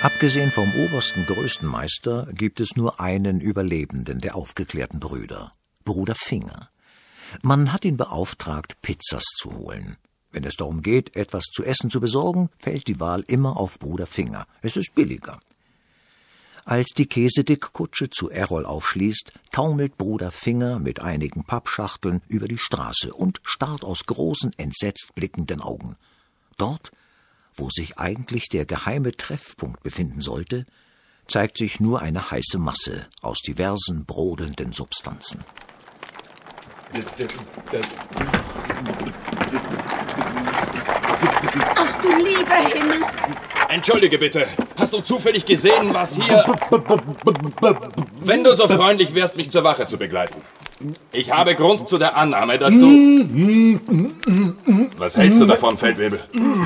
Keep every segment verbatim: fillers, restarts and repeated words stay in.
Abgesehen vom obersten größten Meister gibt es nur einen Überlebenden der aufgeklärten Brüder, Bruder Finger. Man hat ihn beauftragt, Pizzas zu holen. Wenn es darum geht, etwas zu essen zu besorgen, fällt die Wahl immer auf Bruder Finger. Es ist billiger. Als die Käsedickkutsche zu Errol aufschließt, taumelt Bruder Finger mit einigen Pappschachteln über die Straße und starrt aus großen, entsetzt blickenden Augen. Dort, wo sich eigentlich der geheime Treffpunkt befinden sollte, zeigt sich nur eine heiße Masse aus diversen brodelnden Substanzen. Ach du lieber Himmel! Entschuldige bitte, hast du zufällig gesehen, was hier... Wenn du so freundlich wärst, mich zur Wache zu begleiten. Ich habe Grund zu der Annahme, dass du... Was hältst du davon, Feldwebel?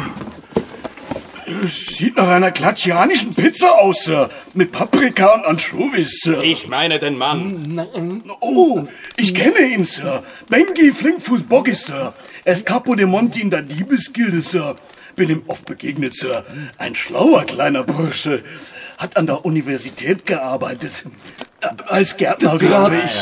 Sieht nach einer klatschianischen Pizza aus, Sir. Mit Paprika und Anchovies, Sir. Ich meine den Mann. Oh, ich kenne ihn, Sir. Bengi Flinkfuß Boggis, Sir. Er ist Capo de Monti in der Diebesgilde, Sir. Bin ihm oft begegnet, Sir. Ein schlauer kleiner Bursche. Hat an der Universität gearbeitet. Als Gärtner, glaube ich.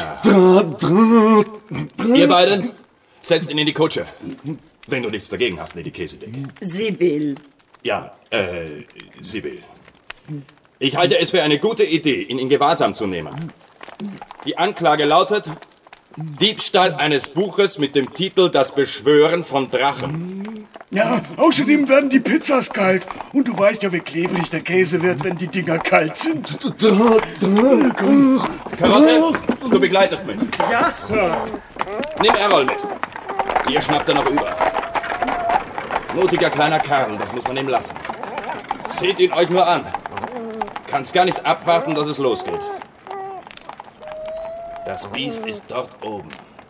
Ihr beiden, setzt ihn in die Kutsche. Wenn du nichts dagegen hast, Lady Käsedick. Sibyl. Ja, äh, Sibyl. Ich halte es für eine gute Idee, ihn in Gewahrsam zu nehmen. Die Anklage lautet Diebstahl eines Buches mit dem Titel Das Beschwören von Drachen. Ja, außerdem werden die Pizzas kalt. Und du weißt ja, wie klebrig der Käse wird, wenn die Dinger kalt sind. Karotte, du begleitest mich. Ja, Sir. Nimm Errol mit. Ihr schnappt er noch über. Mutiger kleiner Kerl, das muss man ihm lassen. Seht ihn euch nur an. Kann's gar nicht abwarten, dass es losgeht. Das Biest ist dort oben.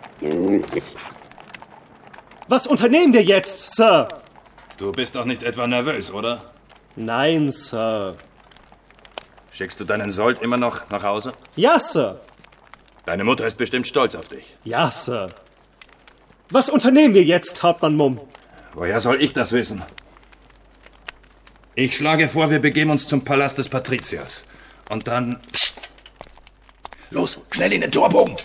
Was unternehmen wir jetzt, Sir? Du bist doch nicht etwa nervös, oder? Nein, Sir. Schickst du deinen Sold immer noch nach Hause? Ja, Sir. Deine Mutter ist bestimmt stolz auf dich. Ja, Sir. Was unternehmen wir jetzt, Hauptmann Mumm? Woher soll ich das wissen? Ich schlage vor, wir begeben uns zum Palast des Patriziers. Und dann... Psst. Los, schnell in den Torbogen!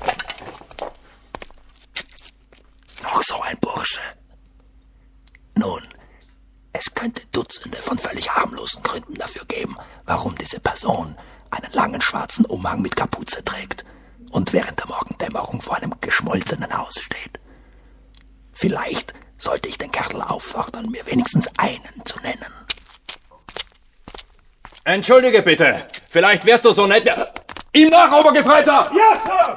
Noch so ein Bursche. Nun, es könnte Dutzende von völlig harmlosen Gründen dafür geben, warum diese Person einen langen schwarzen Umhang mit Kapuze trägt und während der Morgendämmerung vor einem geschmolzenen Haus steht. Vielleicht sollte ich den Kerl auffordern, mir wenigstens einen zu nennen. Entschuldige bitte, vielleicht wärst du so nett... Ihm nach, Obergefreiter! Ja, Sir!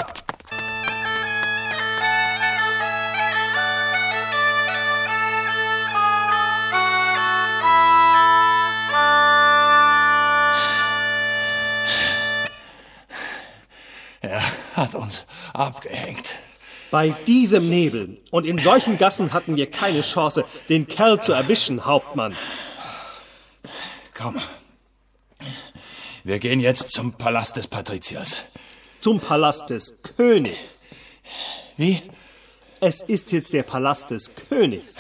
Er hat uns abgehängt. Bei diesem Nebel und in solchen Gassen hatten wir keine Chance, den Kerl zu erwischen, Hauptmann. Komm. Wir gehen jetzt zum Palast des Patriziers. Zum Palast des Königs. Wie? Es ist jetzt der Palast des Königs.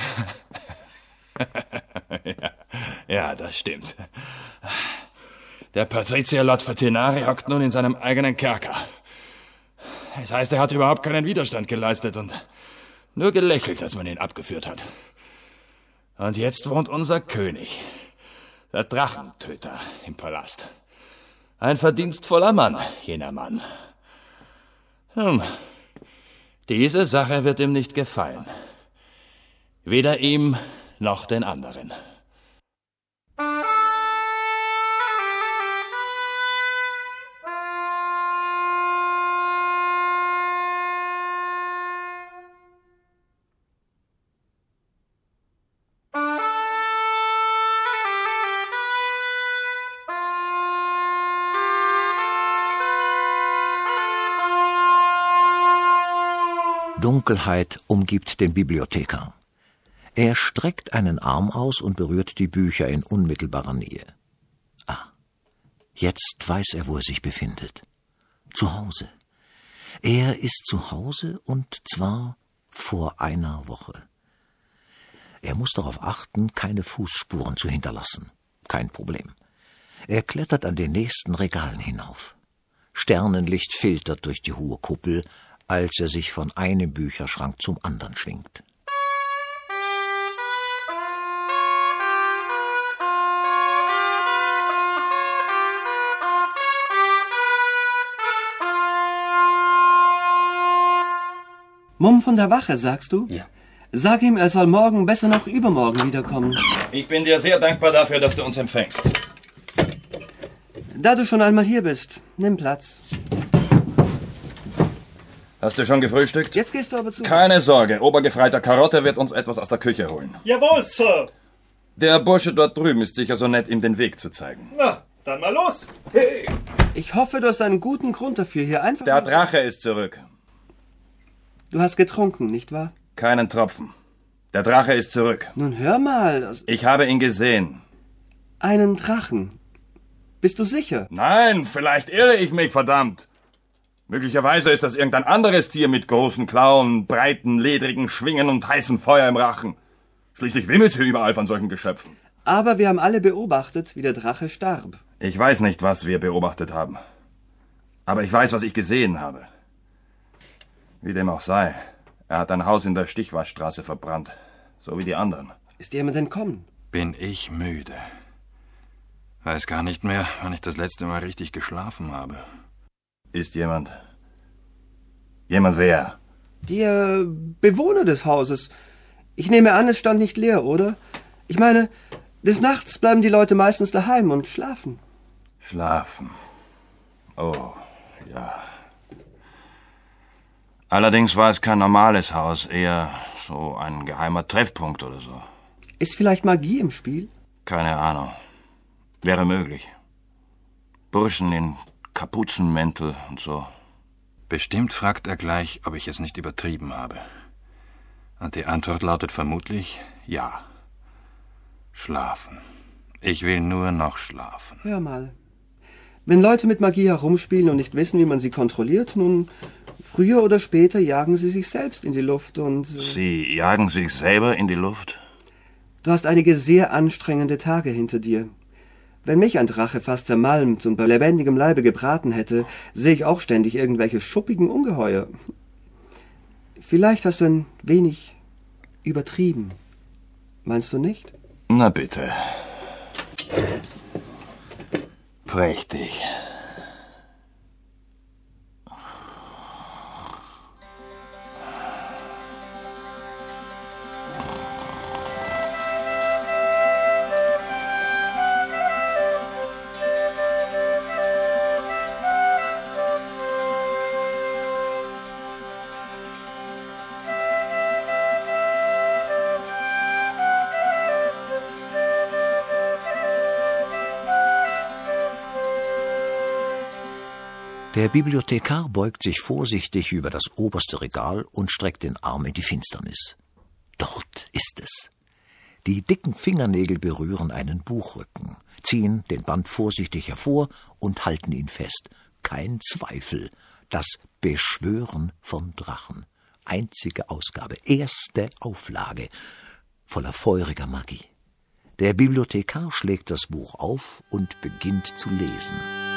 ja, ja, das stimmt. Der Patrizier Lord Fatinari hockt nun in seinem eigenen Kerker. Das heißt, er hat überhaupt keinen Widerstand geleistet und nur gelächelt, als man ihn abgeführt hat. Und jetzt wohnt unser König, der Drachentöter, im Palast. Ein verdienstvoller Mann, jener Mann. Hm, diese Sache wird ihm nicht gefallen. Weder ihm noch den anderen. Dunkelheit umgibt den Bibliothekar. Er streckt einen Arm aus und berührt die Bücher in unmittelbarer Nähe. Ah, jetzt weiß er, wo er sich befindet. Zu Hause. Er ist zu Hause und zwar vor einer Woche. Er muss darauf achten, keine Fußspuren zu hinterlassen. Kein Problem. Er klettert an den nächsten Regalen hinauf. Sternenlicht filtert durch die hohe Kuppel, als er sich von einem Bücherschrank zum anderen schwingt. Mumm von der Wache, sagst du? Ja. Sag ihm, er soll morgen, besser noch übermorgen wiederkommen. Ich bin dir sehr dankbar dafür, dass du uns empfängst. Da du schon einmal hier bist, nimm Platz. Hast du schon gefrühstückt? Jetzt gehst du aber zu. Keine Sorge, Obergefreiter Karotte wird uns etwas aus der Küche holen. Jawohl, Sir. Der Bursche dort drüben ist sicher so nett, ihm den Weg zu zeigen. Na, dann mal los. Ich hoffe, du hast einen guten Grund dafür, hier einfach... Der mal- Drache ist zurück. Du hast getrunken, nicht wahr? Keinen Tropfen. Der Drache ist zurück. Nun hör mal, also Ich habe ihn gesehen. einen Drachen. Bist du sicher? Nein, vielleicht irre ich mich, verdammt. Möglicherweise ist das irgendein anderes Tier mit großen Klauen, breiten, ledrigen Schwingen und heißem Feuer im Rachen. Schließlich wimmelt's hier überall von solchen Geschöpfen. Aber wir haben alle beobachtet, wie der Drache starb. Ich weiß nicht, was wir beobachtet haben. Aber ich weiß, was ich gesehen habe. Wie dem auch sei, er hat ein Haus in der Stichwaschstraße verbrannt. So wie die anderen. Ist jemand entkommen? Bin ich müde. Weiß gar nicht mehr, wann ich das letzte Mal richtig geschlafen habe. Ist jemand... Jemand wer? Der Bewohner des Hauses. Ich nehme an, es stand nicht leer, oder? Ich meine, des Nachts bleiben die Leute meistens daheim und schlafen. Schlafen. Oh, ja. Allerdings war es kein normales Haus, eher so ein geheimer Treffpunkt oder so. Ist vielleicht Magie im Spiel? Keine Ahnung. Wäre möglich. Burschen in Kapuzenmäntel und so. Bestimmt fragt er gleich, ob ich es nicht übertrieben habe. Und die Antwort lautet vermutlich ja. Schlafen. Ich will nur noch schlafen. Hör mal. Wenn Leute mit Magie herumspielen und nicht wissen, wie man sie kontrolliert, nun, früher oder später jagen sie sich selbst in die Luft und... Äh, Sie jagen sich selber in die Luft? du hast einige sehr anstrengende Tage hinter dir. Wenn mich ein Drache fast zermalmt und bei lebendigem Leibe gebraten hätte, sehe ich auch ständig irgendwelche schuppigen Ungeheuer. Vielleicht hast du ein wenig übertrieben. Meinst du nicht? Na bitte. Prächtig. Der Bibliothekar beugt sich vorsichtig über das oberste Regal und streckt den Arm in die Finsternis. Dort ist es. Die dicken Fingernägel berühren einen Buchrücken, ziehen den Band vorsichtig hervor und halten ihn fest. Kein Zweifel, das Beschwören vom Drachen. Einzige Ausgabe, erste Auflage, voller feuriger Magie. Der Bibliothekar schlägt das Buch auf und beginnt zu lesen.